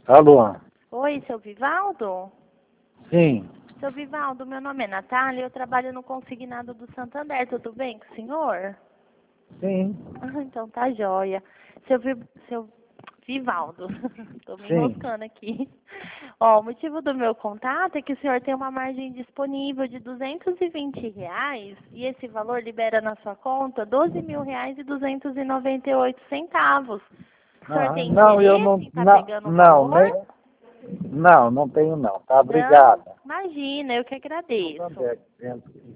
Alô? Oi, seu Vivaldo? Sim, Seu Vivaldo, meu nome é Natália, eu trabalho no Consignado do Santander, tudo bem com o senhor? sim, Então tá joia. Seu Vivaldo, tô me sim. enroscando aqui. Ó, o motivo do meu contato é que o senhor tem uma margem disponível de R$ 220 e esse valor libera na sua conta R$ 12.298. O senhor Ah, tem não, eu interesse não, em estar não, pegando o não, valor? nem, não tenho não, tá? Não? Obrigada. Imagina, eu que agradeço. Santander,